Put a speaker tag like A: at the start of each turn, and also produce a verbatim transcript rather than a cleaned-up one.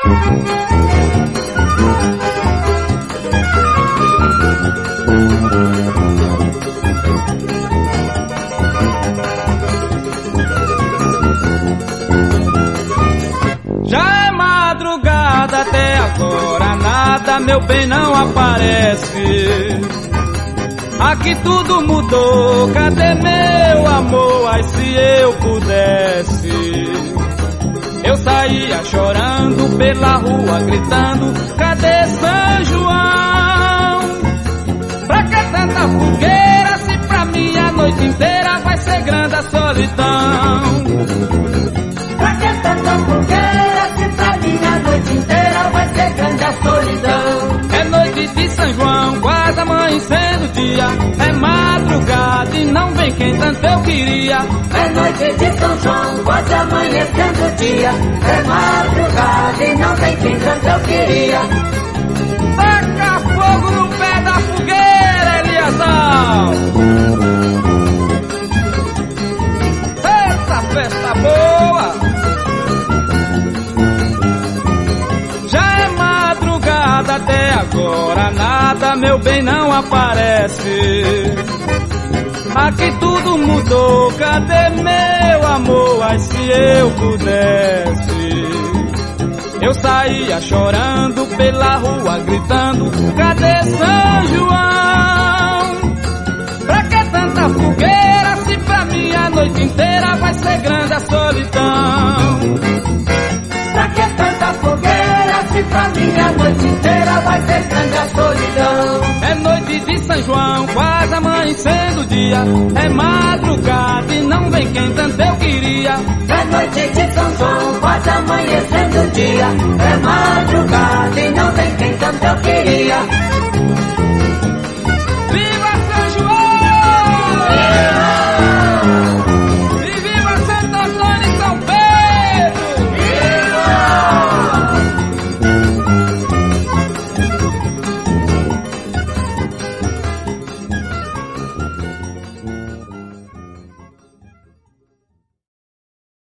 A: Já é madrugada, até agora nada, meu bem, não aparece. Aqui tudo mudou, cadê meu amor? Ai, se eu pudesse, eu saía chorando pela rua, gritando, cadê São João? Pra que tanta fogueira, se pra mim a noite inteira vai ser grande a solidão?
B: Pra que tanta fogueira, se pra mim a noite inteira vai ser grande a solidão?
A: É noite de São João, quase amanhecendo o dia. É madrugada e não vem quem tanto eu queria.
B: É noite de São João, quase amanhecendo o dia. É madrugada e não vem quem tanto eu queria.
A: Taca fogo no pé da fogueira, Eliasão! Eita festa boa! Já é madrugada, até agora nada, meu bem, não aparece. Aqui tudo mudou, cadê meu amor? Ai, se eu pudesse, eu saía chorando pela rua, gritando, cadê São João? Pra que tanta fogueira, se pra mim a noite inteira vai ser grande a solidão?
B: Pra que tanta fogueira, se pra mim a noite inteira vai ser grande a solidão?
A: É noite de São João, quase amanhecendo o dia. É madrugada e não vem quem tanto eu queria.
B: É noite de São João, quase amanhecendo o dia. É madrugada e não vem quem tanto eu queria.